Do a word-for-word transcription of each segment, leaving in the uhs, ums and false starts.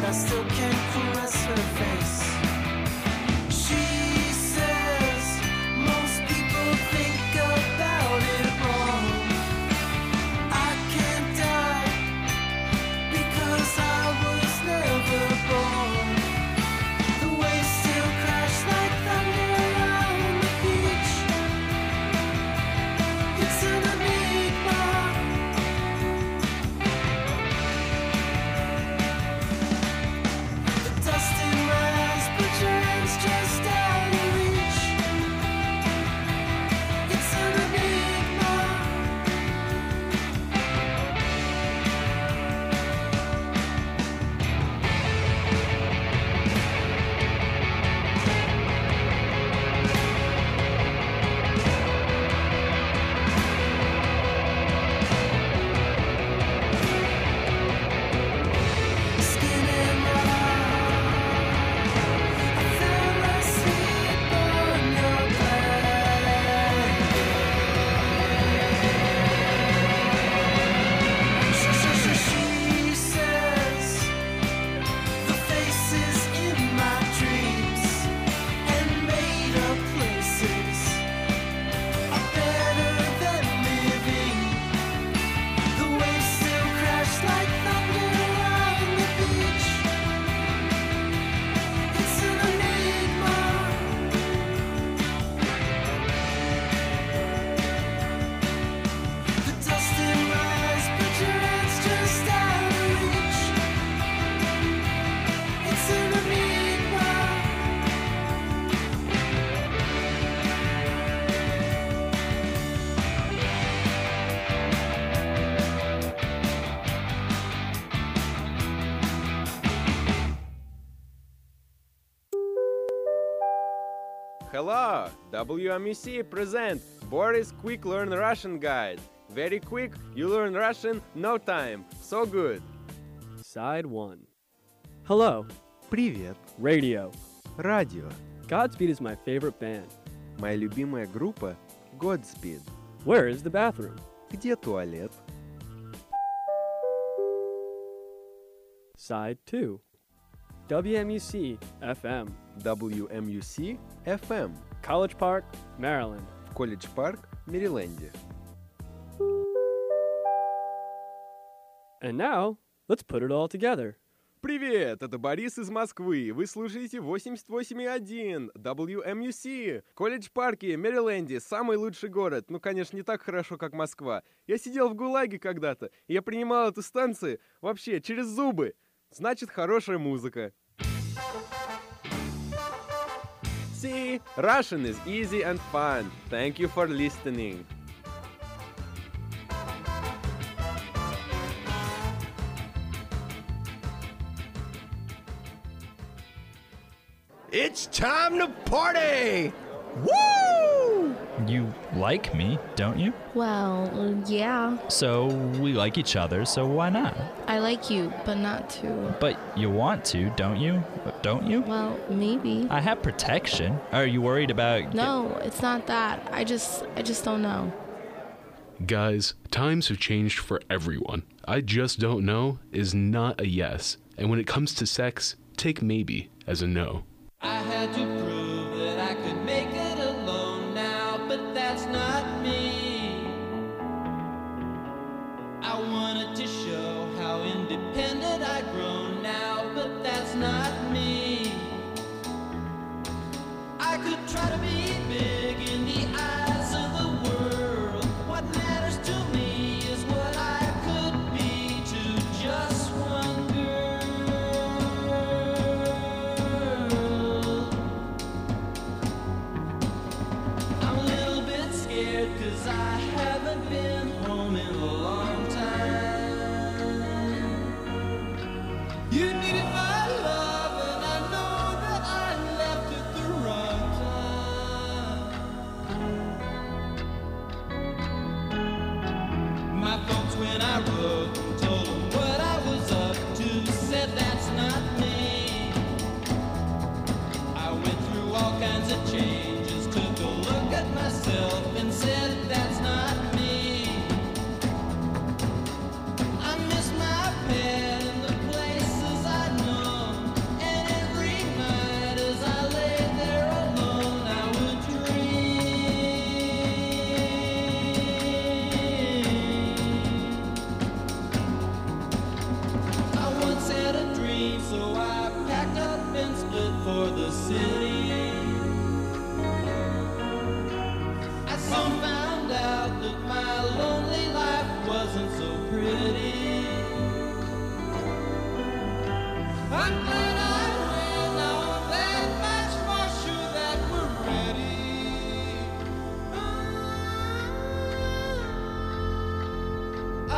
I still can't caress her face. She says most people think about it wrong. I can't die because I was never born. The waves still crash like thunder on the beach. It's an enigma. The dust in my eyes, but your hands just out of reach. It's an enigma. Skin and rock. I fell asleep on your blanket. She says the faces in my dreams and made up places are better than living. The waves still crash like thunder on the beach. It's an enigma. The dust in my eyes, but your hands just out of reach. It's an enigma. Hello! W M U C present Boris Quick Learn Russian Guide. Very quick, you learn Russian, no time. So good. Side one. Hello, Привет, radio. радио. Godspeed is my favorite band. Моя любимая группа Godspeed. Where is the bathroom? Где туалет? Side two. W M U C F M. W M U C эф эм. College Park, Maryland. В Колледж-парк, Мэриленде. And now, let's put it all together. Привет, это Борис из Москвы. Вы слушаете восемьдесят восемь и один дабл ю эм ю си. Колледж-парке, Мэриленде, самый лучший город. Ну, конечно, не так хорошо, как Москва. Я сидел в ГУЛАГе когда-то, и я принимал эту станцию вообще через зубы. Значит, хорошая музыка. See, Russian is easy and fun. Thank you for listening. It's time to party! Woo! You like me, don't you? Well, yeah. So we like each other, so why not? I like you, but not to. But you want to, don't you? Don't you? Well, maybe. I have protection. Are you worried about... No, it's not that. I just, I just don't know. Guys, times have changed for everyone. I just don't know is not a yes. And when it comes to sex, take maybe as a no. I had to prove that I could make it alone now, but that's not me. I wanted to show how independent I've grown now, but that's not me. I could try to be big in the eyes of the world. What matters to me is what I could be to just one girl. I'm a little bit scared 'cause I haven't been home in a long time. You needed my love and I know that I left at the wrong time. My folks when I wrote told them what I was up to, said that's not me. I went through all kinds of changes, took a look at myself and said that's not me. I miss my pet and the places I know.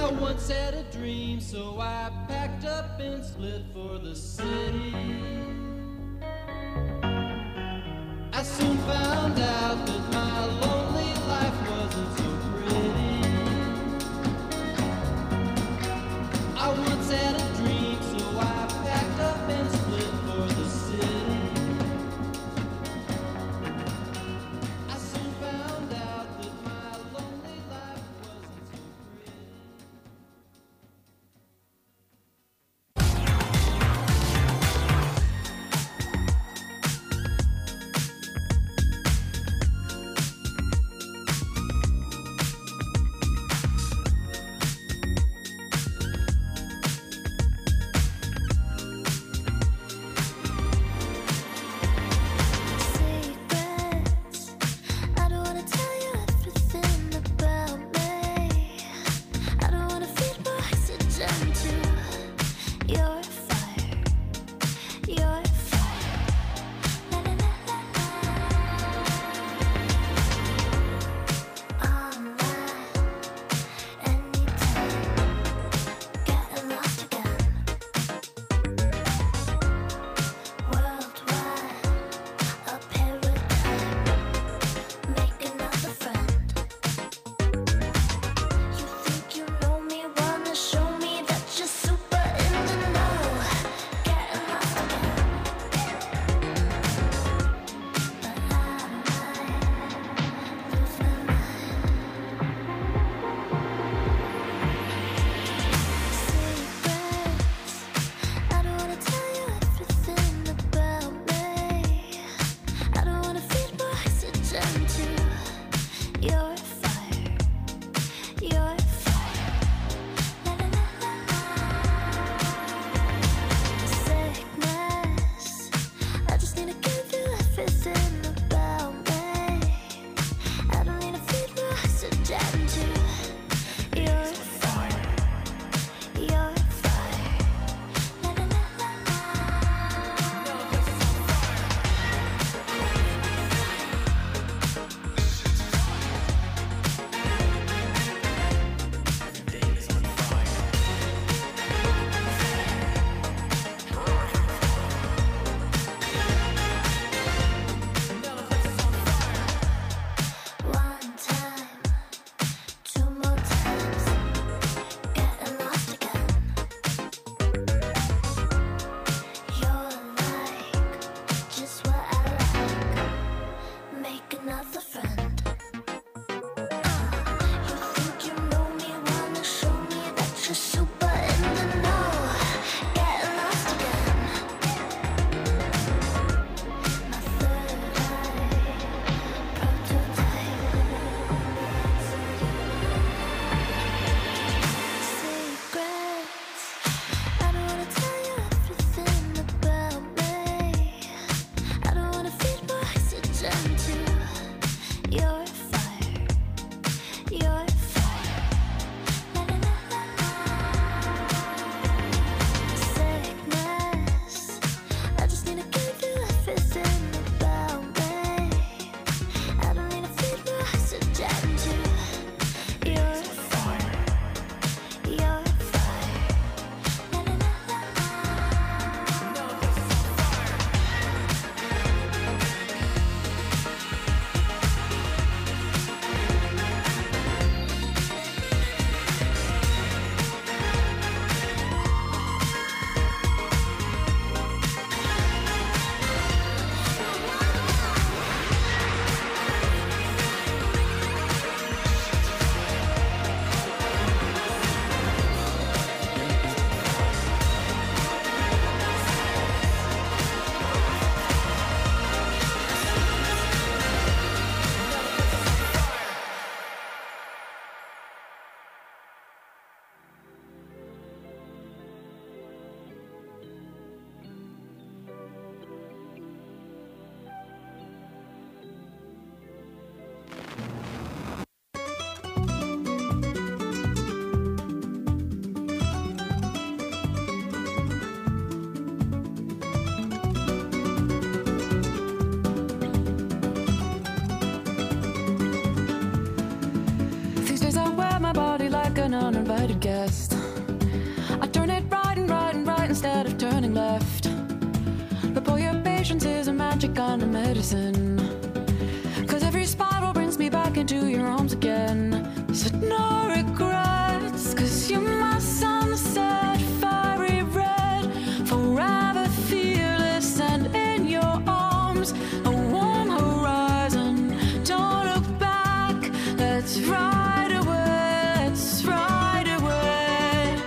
I once had a dream, so I packed up and split for the city. I soon found out that my lonely life wasn't so pretty. I once had a dream, so I packed up and split for the city. I soon found out that my lonely life wasn't so pretty. might have guessed. I turn it right and right and right instead of turning left. But boy, your patience is a magic kind of medicine. Cause every spiral brings me back into your arms again. So no regrets, cause you're my sunset, fiery red, forever fearless and in your arms, a warm horizon. Don't look back, let's ride away, let's ride away.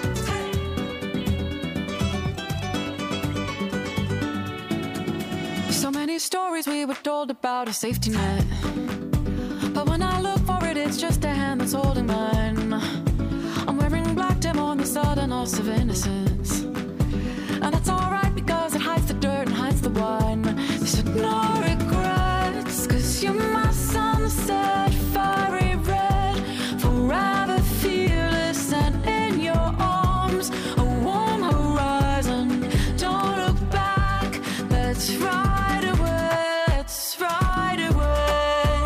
So many stories we were told about a safety net, but when I look for it, it's just a hand that's holding mine. I'm wearing black dim on the sudden loss of innocence, and that's alright because it hides the dirt and hides the wine. They said no regrets, cause you're my sunset, fiery red, forever fearless and in your arms, a warm horizon. Don't look back, let's ride away, let's ride away.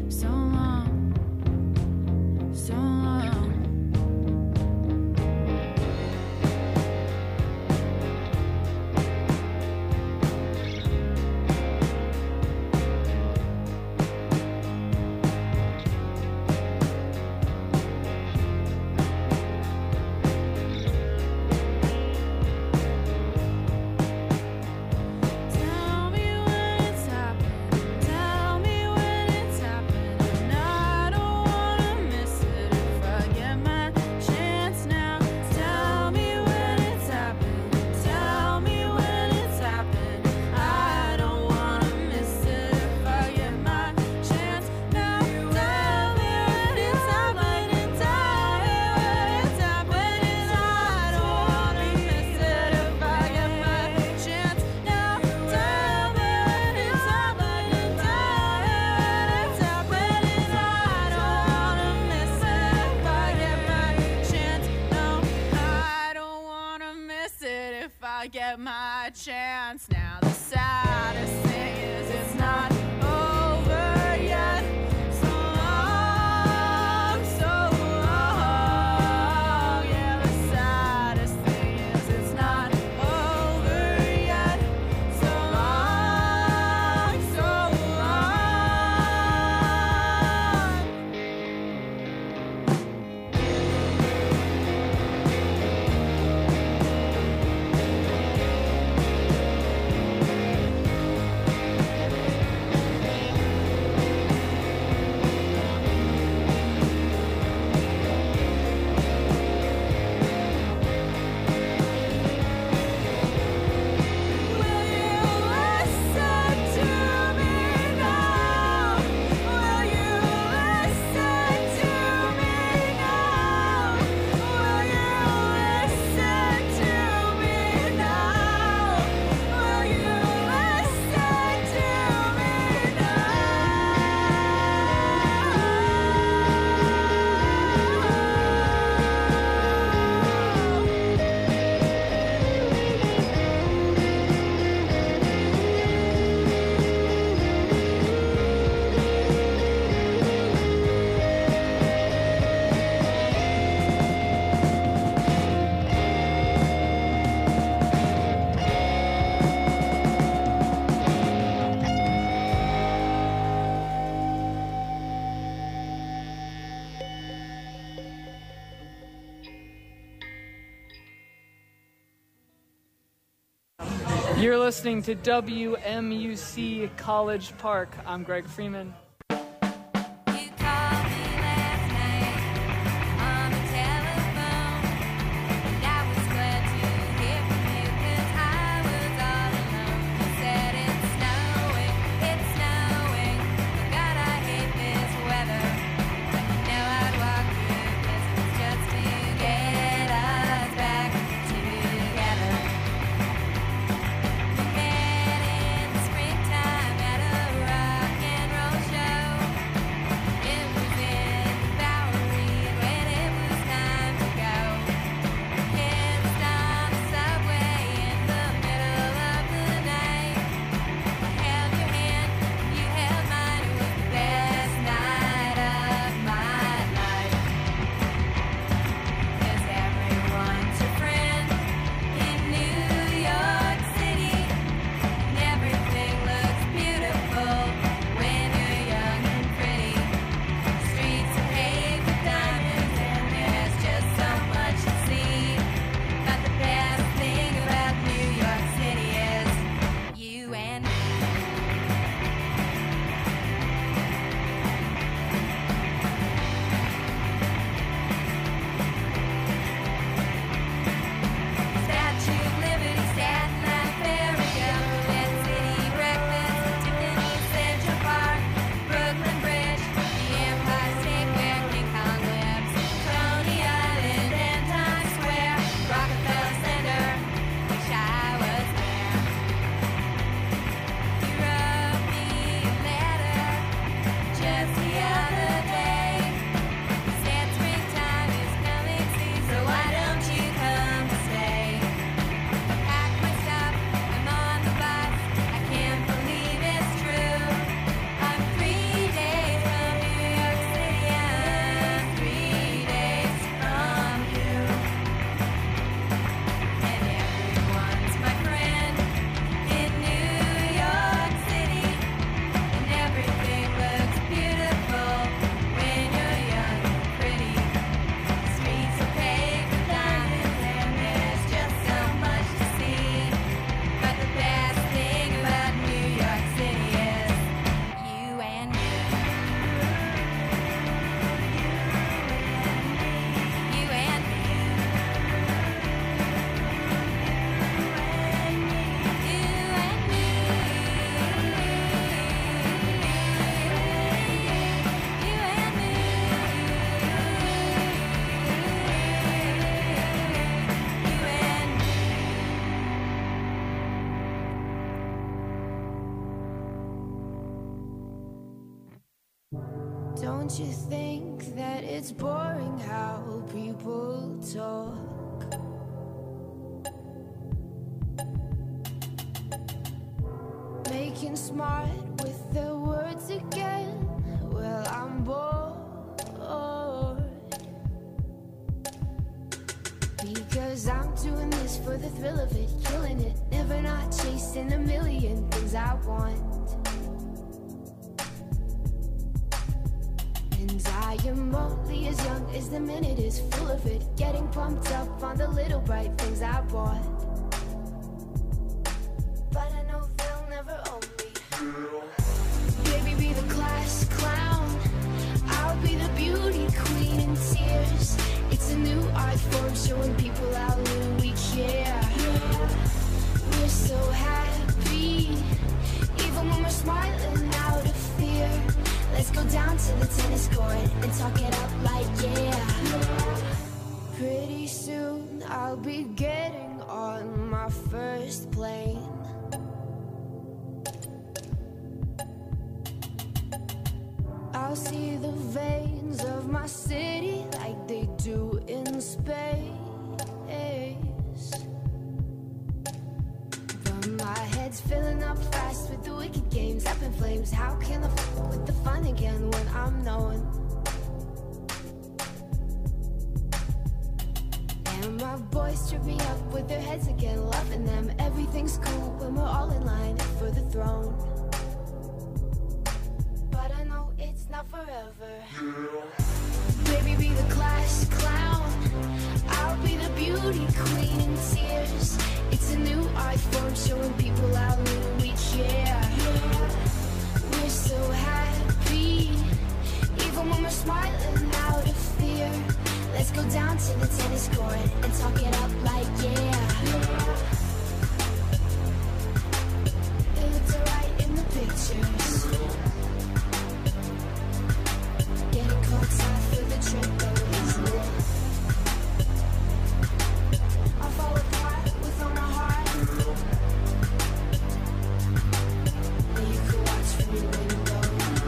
so long, so long. Tell me when it's happening. Tell me when it's happening. I don't wanna miss it if I get my chance now. Tell me when it's happening. Tell me when it's happening. I don't wanna miss it if I get my chance now. Tell me when it's happening. Tell me when it's happening. I don't wanna miss it if I get my chance now. Tell me when it's happening. Tell me when it's happening. I don't wanna miss it if I get my chance. No, I don't wanna miss it if I get my chance now. The saddest thing is it's not over yet. So long, so long. Yeah, the saddest thing is it's not over yet. So long, so Will you listen to me now? Will you listen to me now? Will you listen to me now? Will you listen to me You're listening to W M U C College Park. I'm Greg Freeman. You called me last night on the telephone, and I was glad to hear from you 'cause I was all alone. You said it's snowing, it's snowing, but God, I hate this weather. But you know I'd walk through blizzards just to get us back together. We met in the springtime at a rock and roll show. Don't you think that it's boring how people talk? Making smart with their words again. Well, I'm bored. Because I'm doing this for the thrill of it, killing it, never not chasing a million things I want. And I am only as young as the minute is full of it, getting pumped up on the little bright things I bought. But I know they'll never own me. Baby, be the class clown, I'll be the beauty queen in tears. It's a new art form showing people how little we care. We're so happy, even when we're smiling out of fear. Let's go down to the tennis court and talk it up like yeah. Pretty soon I'll be getting on my first plane. I'll see the veins of my city like they do in space. But my head's filling up fast with the wicked games up in flames. How can I f with the fun again when I'm knowing? And my boys trip me up with their heads again, loving them. Everything's cool when we're all in line for the throne. But I know it's not forever. Baby, be the class clown, I'll be the beauty queen in tears. It's a new art form showing people how little we care. We're so happy, even when we're smiling out of fear. Let's go down to the tennis court and talk it up like yeah. It looks alright in the pictures. Getting courtside for the trip though, isn't it? I'll fall apart with all my heart. And you can watch from your window.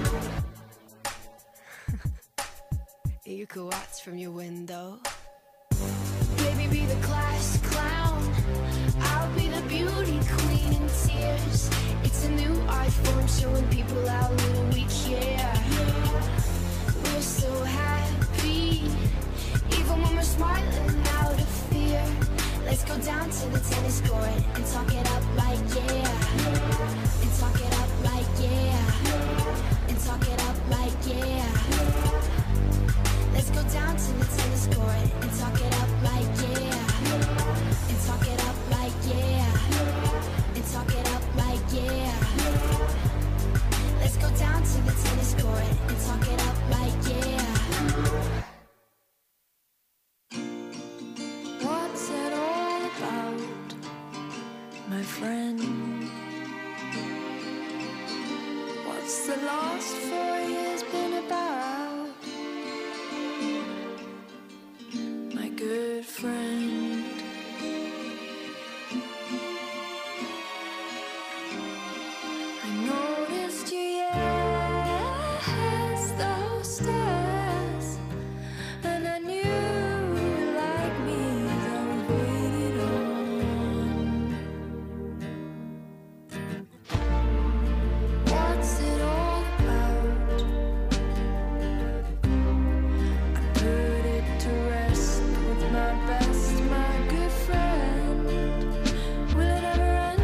And you can watch from your window. Baby, be the class clown, I'll be the beauty queen in tears. It's a new art form showing people how little we care. We're so happy, even when we're smiling out of fear. Let's go down to the tennis court and talk it up like yeah. And talk it up like yeah. And talk it up like yeah. Let's go down to the tennis court and talk it up like yeah. And talk it up like yeah. And talk it up like yeah. Let's go down to the tennis court and talk it up like yeah. What's it all about, my friend? What's the last four years been about, my good friend? I noticed you, yes, those stars, and I knew you like me as I was waiting on. What's it all about? I put it to rest with my best, my good friend. Will it ever end?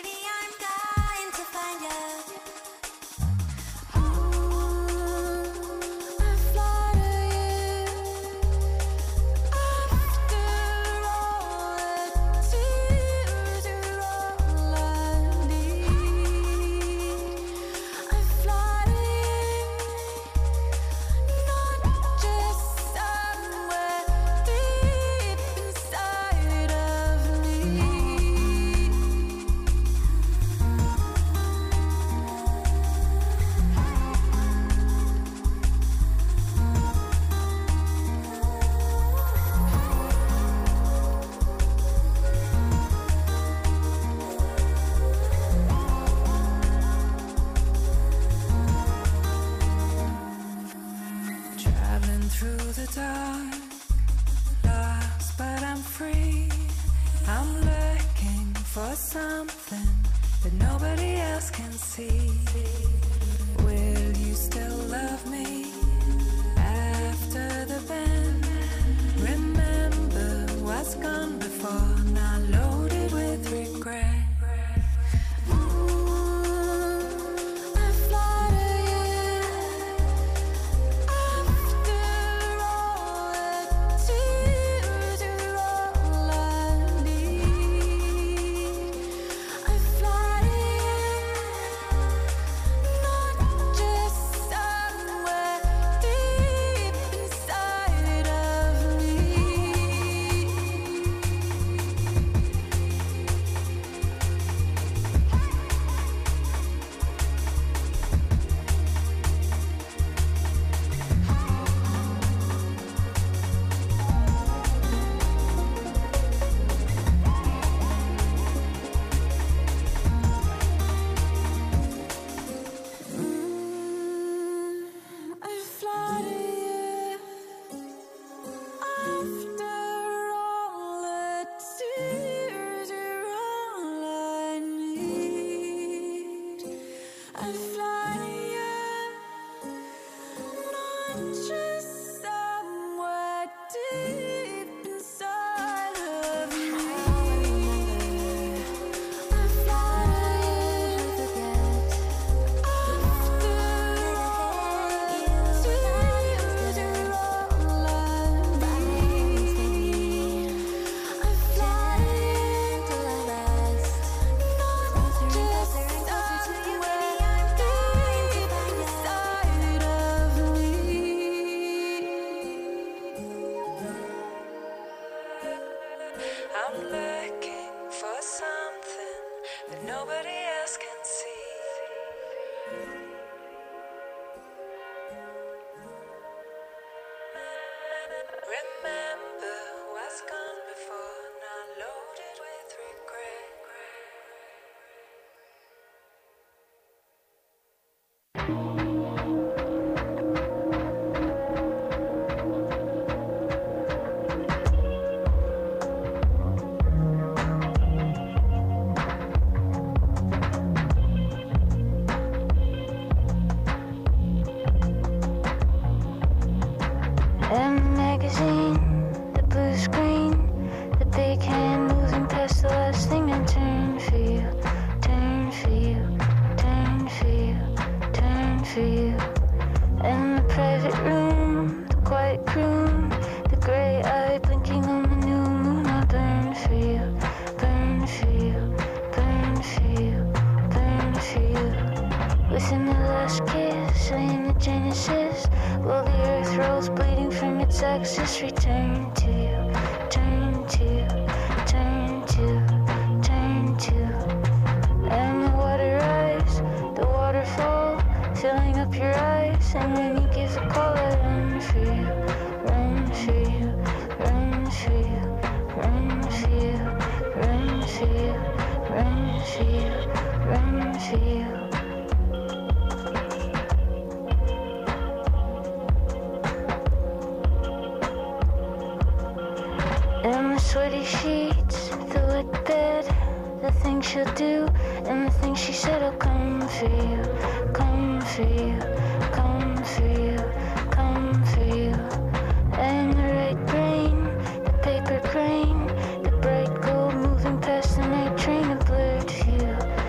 Paper crane, the bright gold moving past the night train, a blurred view.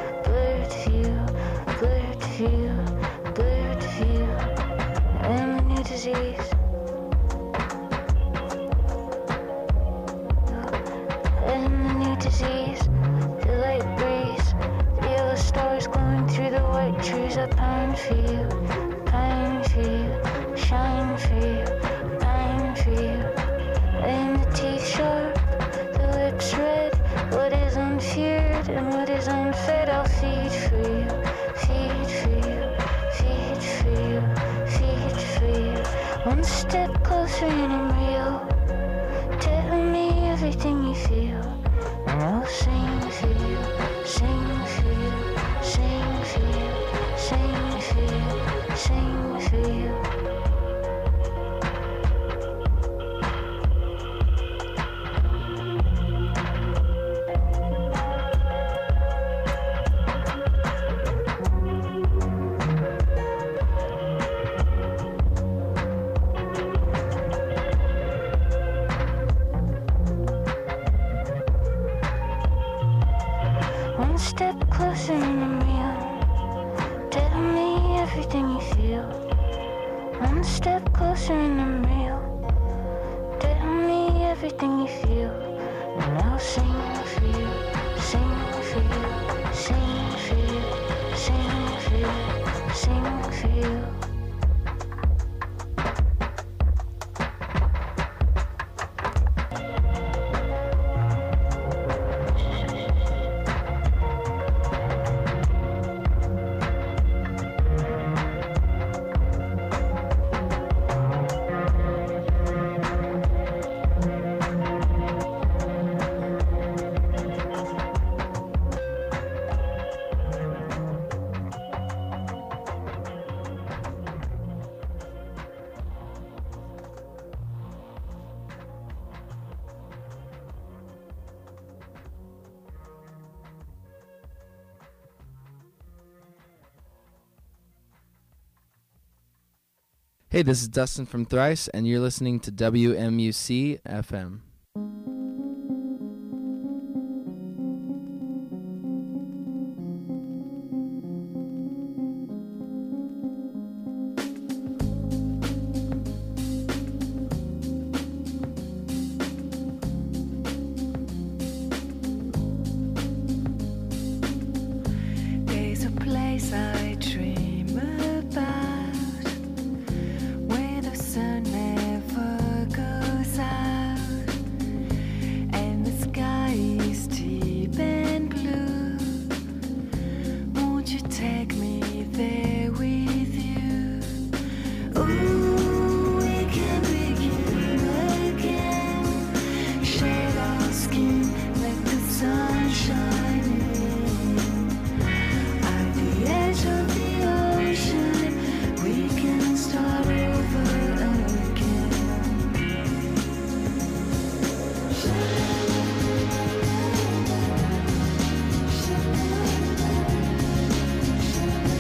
days I burn for you, burn for you, shine for you, pain for you. And the teeth sharp, the lips red. What is unfeared and what is unfed, I'll feed for you, feed for you, feed for you, feed for you. One step closer and I'm real. Tell me everything you feel, and I'll sing for you, sing for you, sing for you, sing for you, sing for you. One step closer and I'm real. Tell me everything you feel. One step closer and I'm real. Tell me everything you feel. And I'll sing for you, sing for you, sing for you, sing for you, sing for you. Hey, this is Dustin from Thrice, and you're listening to W M U C F M. There's a place I dream about, where the sun never goes out, and the sky is deep and blue. Won't you take me there with you? Ooh, we can begin again. Shed our skin, let the sun shine in. At the edge of the ocean, we can start over again. Shine, shine, shine.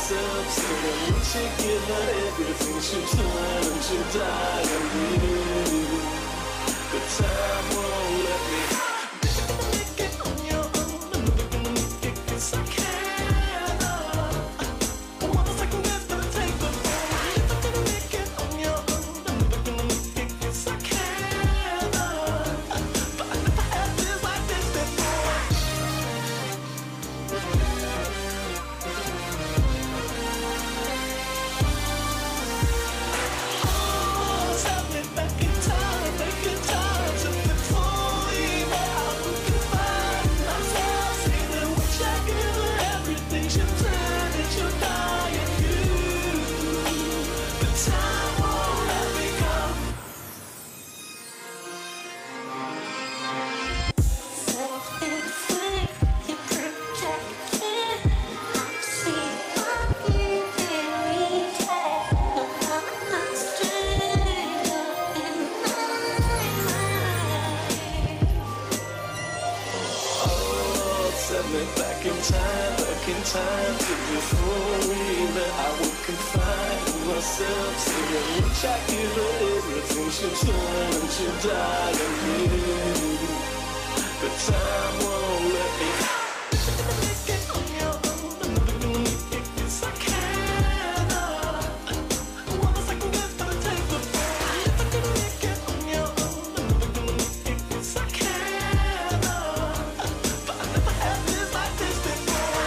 myself, saying we should give her everything she turned to die and leave. But time won't let me. Make it on your own, I'm never gonna make it 'cause I can't. I wanna second guess, but I take the fall. You're never gonna make it on your own, I'm never gonna make it 'cause I can't. But I never had this like this before. Set me back in time, back in time to before we met. I would confide in myself, saying which I give her everything she turned to die and leave. But time won't let me. Make it on your own, I'm never gonna make it 'cause I can't. I wanna second guess, but I take the fall. You're never gonna make it on your own, I'm never gonna make it 'cause I can't. But I never had this like this before.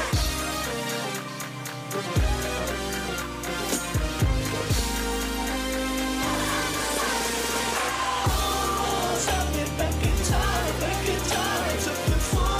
Oh, set me back in time, back in time to before.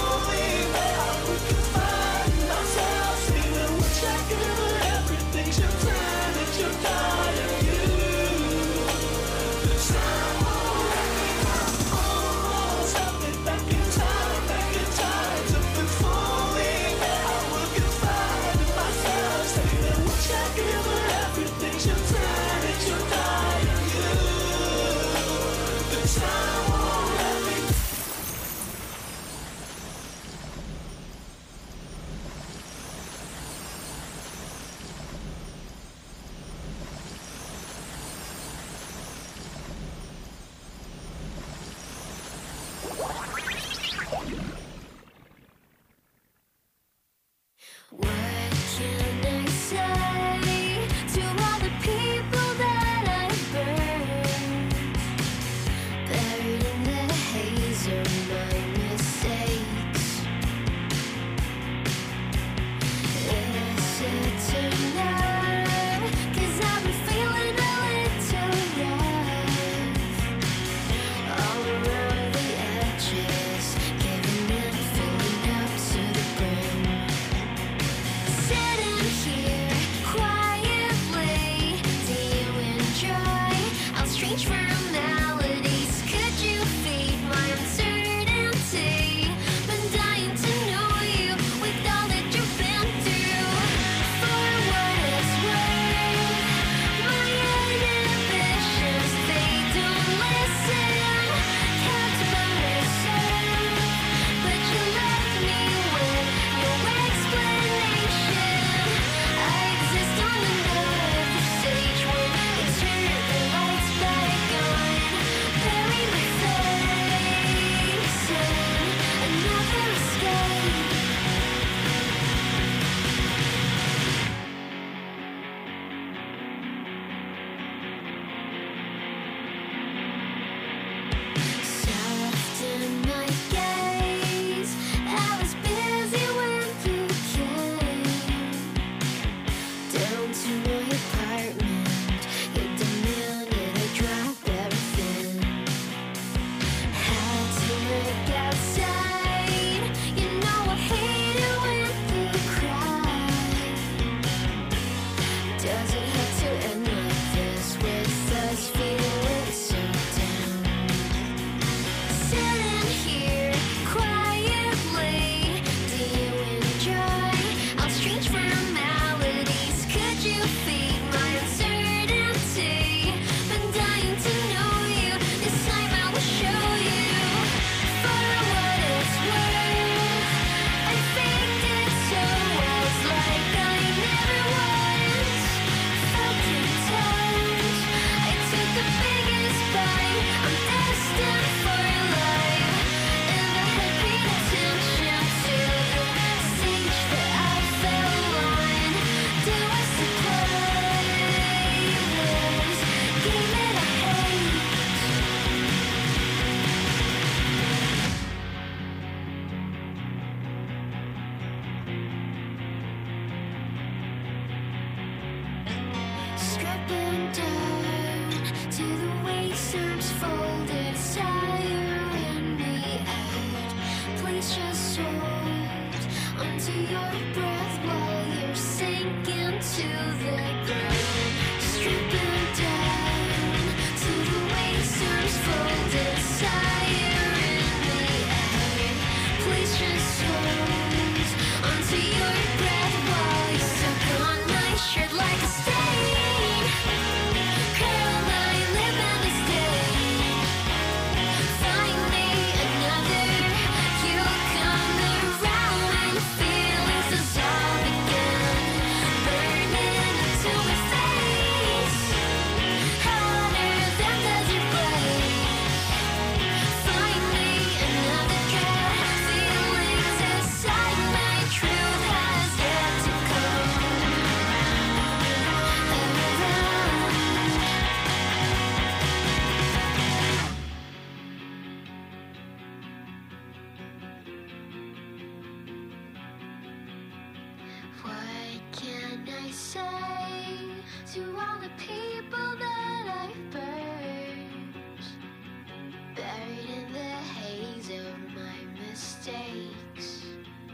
say to all the people that I've burned, buried in the haze of my mistakes?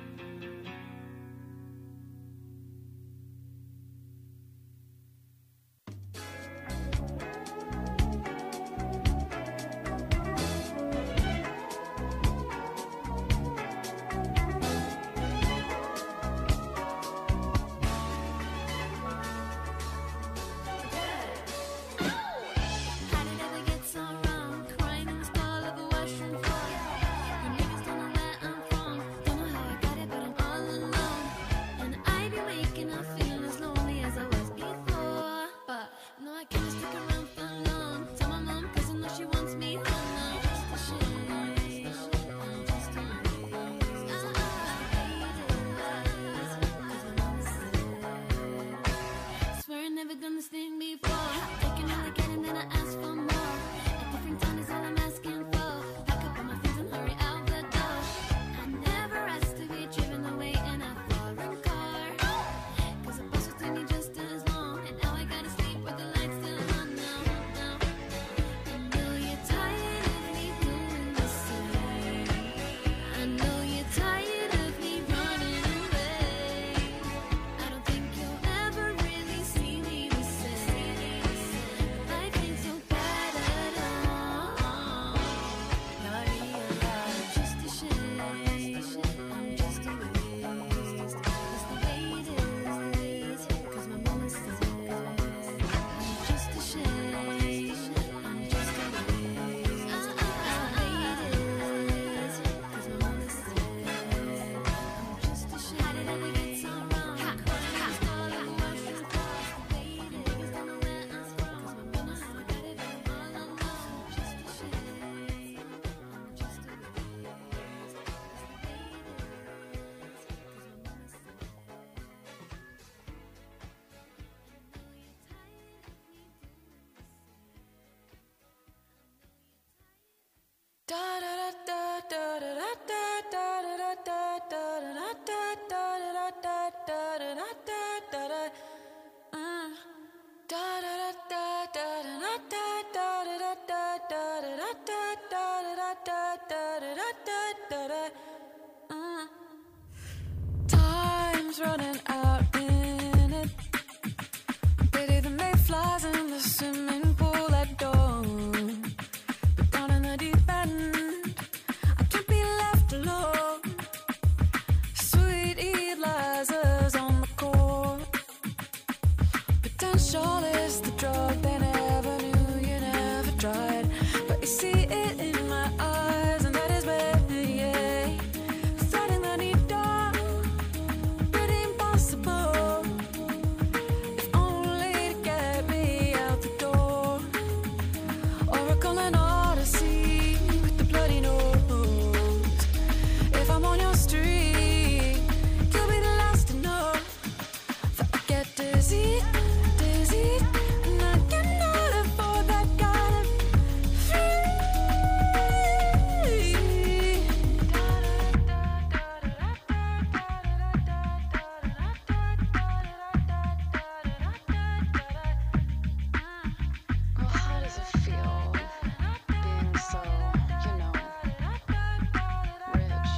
Time's running out in it. Pity the mayflies in the swimming pool at dawn. But down in the deep end, I can't be left alone. Sweet Eliza's on the court. Potential is the drug they never knew you never tried. But you see it in my eyes, and that is where, yeah, threading the needle, pretty impossible. If only to get me out the door. Oracle and Odyssey with the bloody nose. If I'm on your street, you'll be the last to know that I get dizzy, dizzy, and I cannot afford that kind of free. Well, how does it feel being so, you know, rich?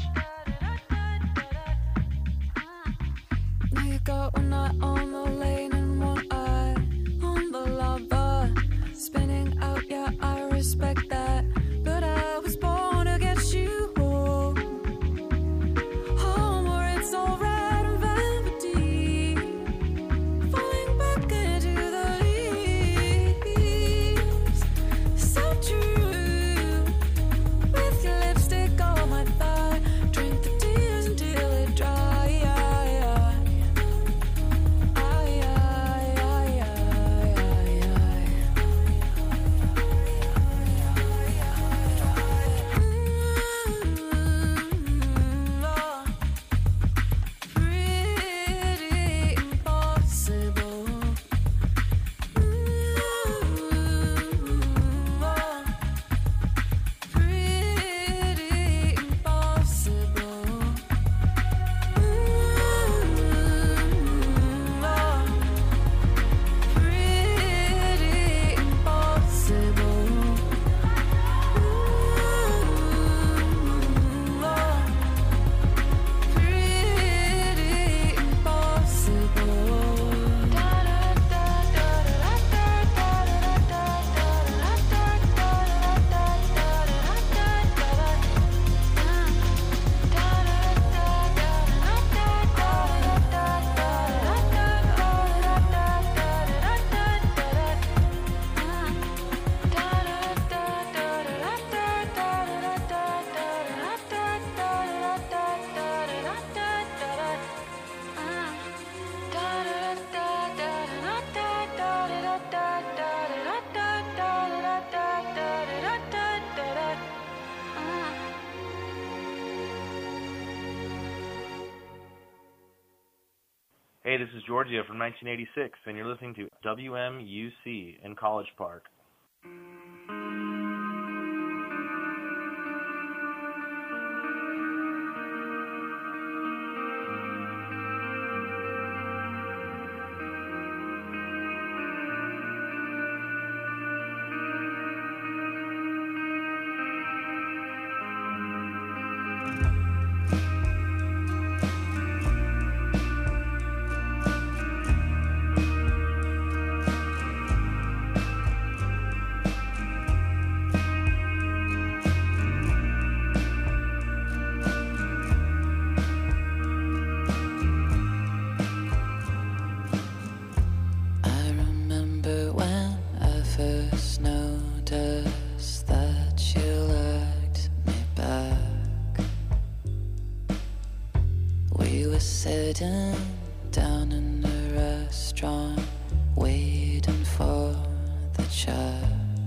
Now you got one eye on the lane and one eye on the lava. Spinning out, yeah, I respect that. But I was born to get you home. Home where it's all red and velvety. Falling back into the leaves. So true. With your lipstick on my thigh. Drink the tears until it dry. I Hey, this is Giorgio from nineteen eighty-six, and you're listening to W M U C in College Park. Sitting down in a restaurant, waiting for the check.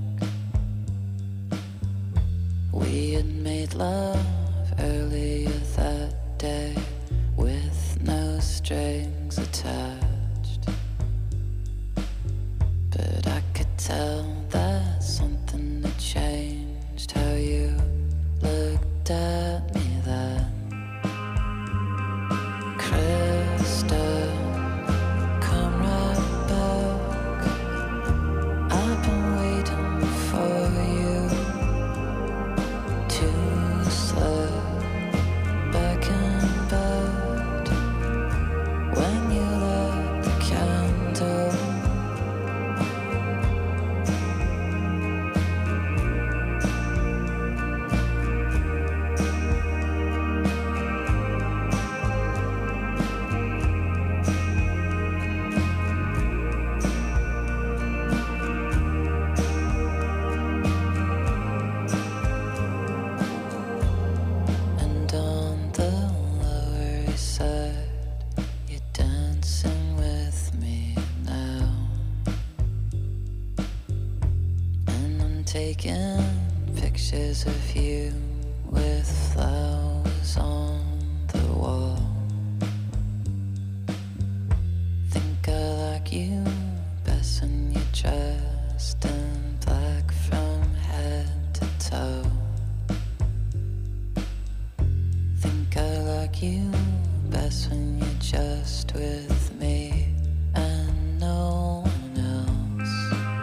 We had made love earlier that day with no strings attached, but I could tell that something had changed. How you looked at me then. Taking pictures of you with flowers on the wall. Think I like you best when you're dressed in black from head to toe. Think I like you best when you're just with me and no one else.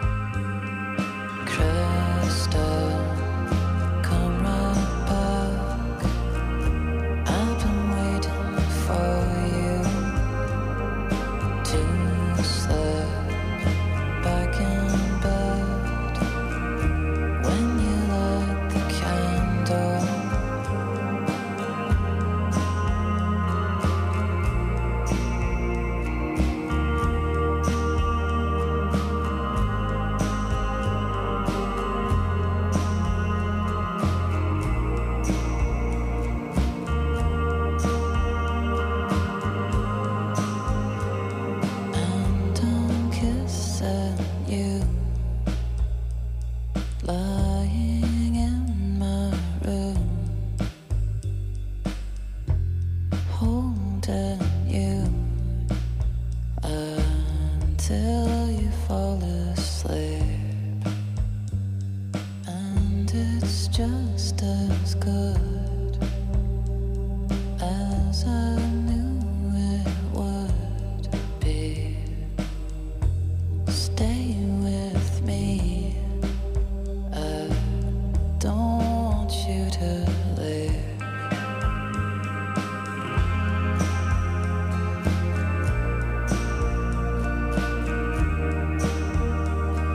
Come right back. I've been waiting for you to slip back in bed when you light the candle. Lying in my room, holding you until you fall asleep.